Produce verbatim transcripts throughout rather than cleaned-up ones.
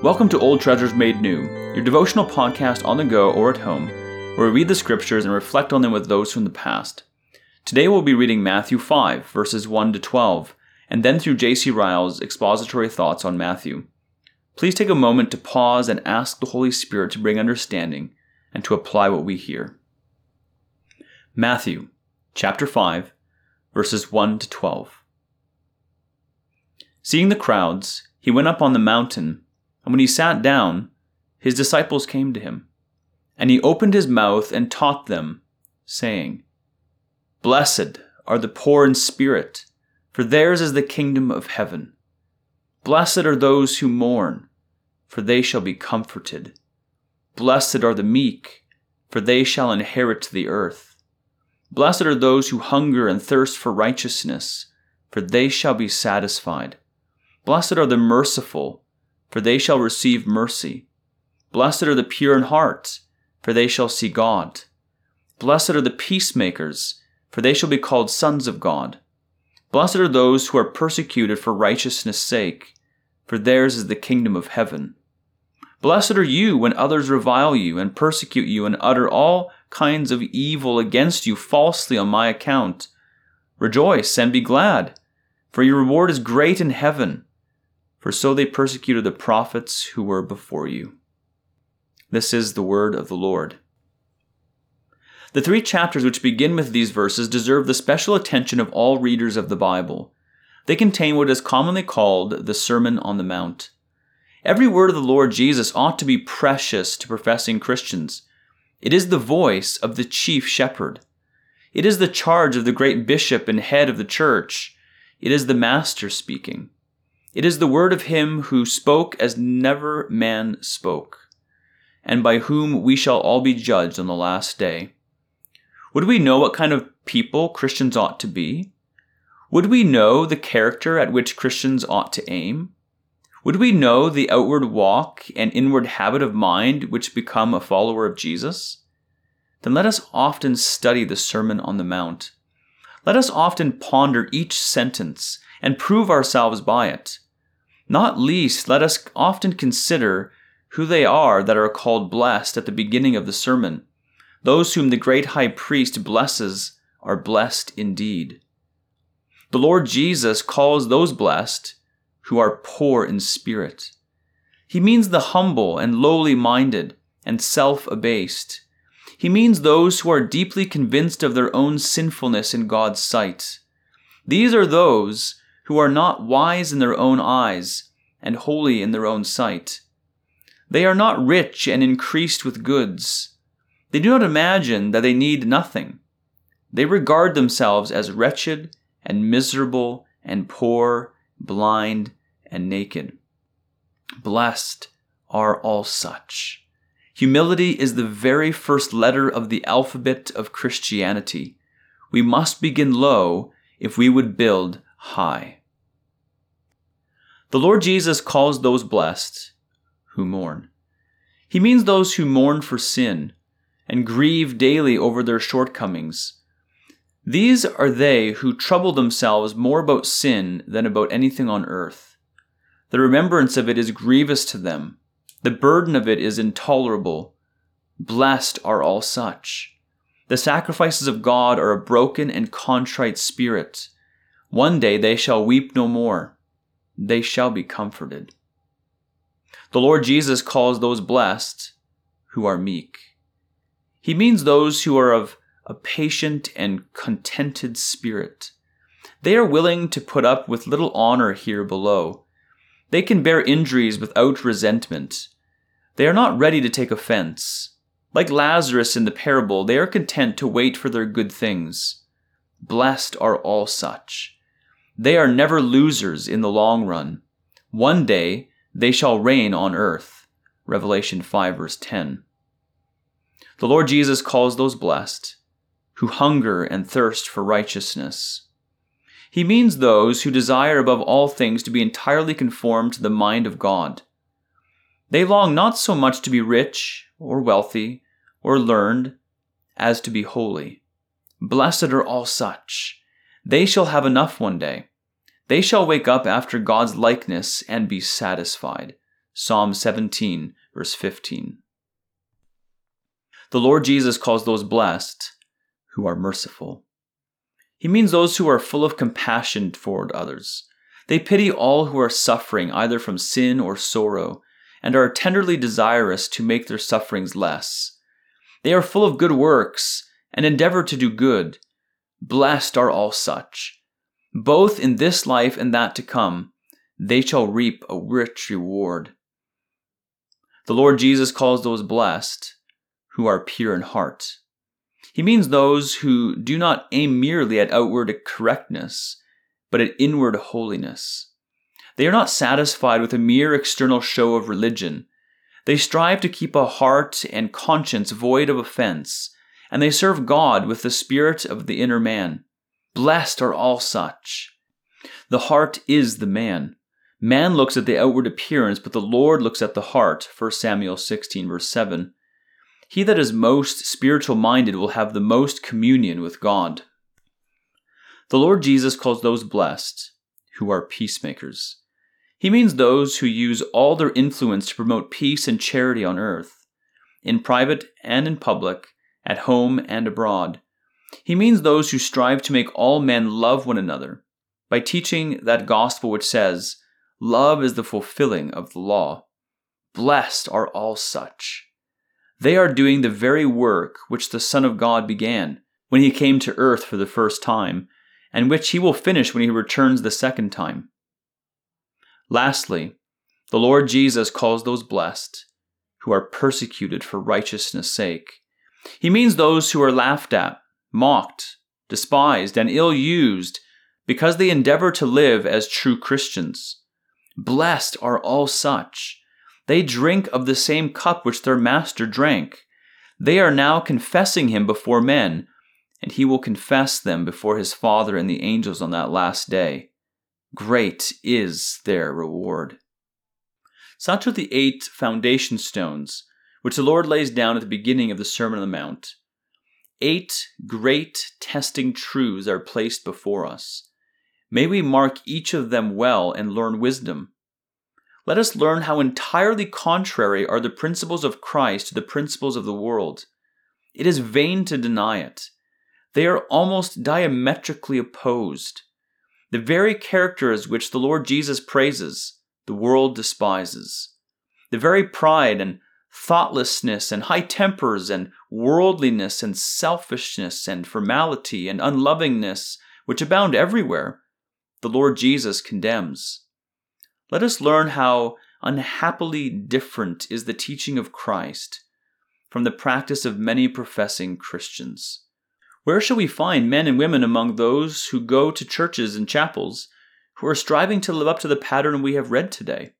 Welcome to Old Treasures Made New, your devotional podcast on the go or at home, where we read the scriptures and reflect on them with those from the past. Today we'll be reading Matthew five, verses one to twelve, and then through J C Ryle's expository thoughts on Matthew. Please take a moment to pause and ask the Holy Spirit to bring understanding and to apply what we hear. Matthew, chapter five, verses one to twelve. Seeing the crowds, he went up on the mountain, and when he sat down, his disciples came to him. And he opened his mouth and taught them, saying, Blessed are the poor in spirit, for theirs is the kingdom of heaven. Blessed are those who mourn, for they shall be comforted. Blessed are the meek, for they shall inherit the earth. Blessed are those who hunger and thirst for righteousness, for they shall be satisfied. Blessed are the merciful, for they shall receive mercy. Blessed are the pure in heart, for they shall see God. Blessed are the peacemakers, for they shall be called sons of God. Blessed are those who are persecuted for righteousness' sake, for theirs is the kingdom of heaven. Blessed are you when others revile you and persecute you and utter all kinds of evil against you falsely on my account. Rejoice and be glad, for your reward is great in heaven, for so they persecuted the prophets who were before you. This is the word of the Lord. The three chapters which begin with these verses deserve the special attention of all readers of the Bible. They contain what is commonly called the Sermon on the Mount. Every word of the Lord Jesus ought to be precious to professing Christians. It is the voice of the chief shepherd. It is the charge of the great bishop and head of the church. It is the Master speaking. It is the word of him who spoke as never man spoke, and by whom we shall all be judged on the last day. Would we know what kind of people Christians ought to be? Would we know the character at which Christians ought to aim? Would we know the outward walk and inward habit of mind which become a follower of Jesus? Then let us often study the Sermon on the Mount. Let us often ponder each sentence and prove ourselves by it. Not least, let us often consider who they are that are called blessed at the beginning of the sermon. Those whom the great high priest blesses are blessed indeed. The Lord Jesus calls those blessed who are poor in spirit. He means the humble and lowly minded and self-abased. He means those who are deeply convinced of their own sinfulness in God's sight. These are those who are not wise in their own eyes and holy in their own sight. They are not rich and increased with goods. They do not imagine that they need nothing. They regard themselves as wretched and miserable and poor, blind and naked. Blessed are all such. Humility is the very first letter of the alphabet of Christianity. We must begin low if we would build high. The Lord Jesus calls those blessed who mourn. He means those who mourn for sin and grieve daily over their shortcomings. These are they who trouble themselves more about sin than about anything on earth. The remembrance of it is grievous to them. The burden of it is intolerable. Blessed are all such. The sacrifices of God are a broken and contrite spirit. One day they shall weep no more. They shall be comforted. The Lord Jesus calls those blessed who are meek. He means those who are of a patient and contented spirit. They are willing to put up with little honor here below. They can bear injuries without resentment. They are not ready to take offense. Like Lazarus in the parable, they are content to wait for their good things. Blessed are all such. They are never losers in the long run. One day they shall reign on earth. Revelation five verse ten. The Lord Jesus calls those blessed who hunger and thirst for righteousness. He means those who desire above all things to be entirely conformed to the mind of God. They long not so much to be rich or wealthy or learned as to be holy. Blessed are all such. They shall have enough one day. They shall wake up after God's likeness and be satisfied. Psalm seventeen, verse fifteen. The Lord Jesus calls those blessed who are merciful. He means those who are full of compassion toward others. They pity all who are suffering either from sin or sorrow, and are tenderly desirous to make their sufferings less. They are full of good works, and endeavor to do good. Blessed are all such. Both in this life and that to come, they shall reap a rich reward. The Lord Jesus calls those blessed who are pure in heart. He means those who do not aim merely at outward correctness, but at inward holiness. They are not satisfied with a mere external show of religion. They strive to keep a heart and conscience void of offense, and they serve God with the spirit of the inner man. Blessed are all such. The heart is the man. Man looks at the outward appearance, but the Lord looks at the heart, First Samuel sixteen, verse seven. He that is most spiritual-minded will have the most communion with God. The Lord Jesus calls those blessed who are peacemakers. He means those who use all their influence to promote peace and charity on earth, in private and in public, at home and abroad. He means those who strive to make all men love one another by teaching that gospel which says, "Love is the fulfilling of the law." Blessed are all such. They are doing the very work which the Son of God began when he came to earth for the first time, and which he will finish when he returns the second time. Lastly, the Lord Jesus calls those blessed who are persecuted for righteousness' sake. He means those who are laughed at, mocked, despised, and ill-used because they endeavor to live as true Christians. Blessed are all such. They drink of the same cup which their master drank. They are now confessing him before men, and he will confess them before his Father and the angels on that last day. Great is their reward. Such are the eight foundation stones which the Lord lays down at the beginning of the Sermon on the Mount. Eight great testing truths are placed before us. May we mark each of them well and learn wisdom. Let us learn how entirely contrary are the principles of Christ to the principles of the world. It is vain to deny it. They are almost diametrically opposed. The very characters which the Lord Jesus praises, the world despises. The very pride and thoughtlessness and high tempers and worldliness and selfishness and formality and unlovingness which abound everywhere, the Lord Jesus condemns. Let us learn how unhappily different is the teaching of Christ from the practice of many professing Christians. Where shall we find men and women among those who go to churches and chapels who are striving to live up to the pattern we have read today?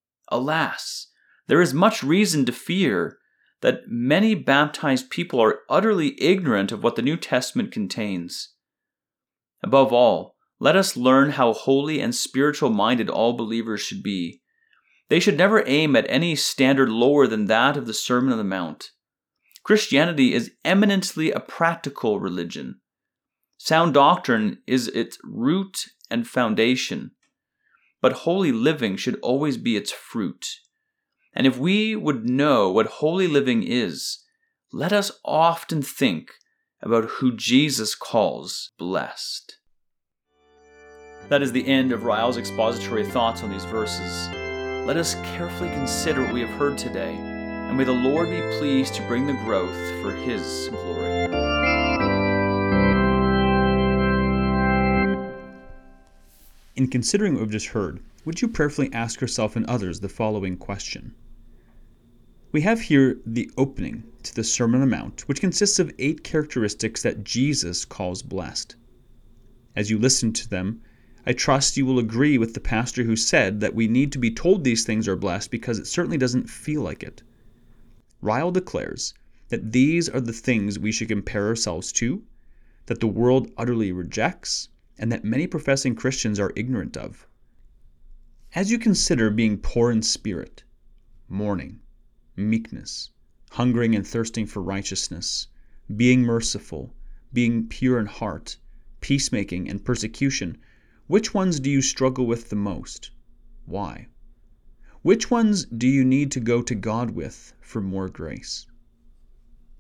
Alas, there is much reason to fear that many baptized people are utterly ignorant of what the New Testament contains. Above all, let us learn how holy and spiritual-minded all believers should be. They should never aim at any standard lower than that of the Sermon on the Mount. Christianity is eminently a practical religion. Sound doctrine is its root and foundation, but holy living should always be its fruit. And if we would know what holy living is, let us often think about who Jesus calls blessed. That is the end of Ryle's expository thoughts on these verses. Let us carefully consider what we have heard today, and may the Lord be pleased to bring the growth for His glory. In considering what we've just heard, would you prayerfully ask yourself and others the following question? We have here the opening to the Sermon on the Mount, which consists of eight characteristics that Jesus calls blessed. As you listen to them, I trust you will agree with the pastor who said that we need to be told these things are blessed because it certainly doesn't feel like it. Ryle declares that these are the things we should compare ourselves to, that the world utterly rejects, and that many professing Christians are ignorant of. As you consider being poor in spirit, mourning, meekness, hungering and thirsting for righteousness, being merciful, being pure in heart, peacemaking, and persecution, which ones do you struggle with the most? Why? Which ones do you need to go to God with for more grace?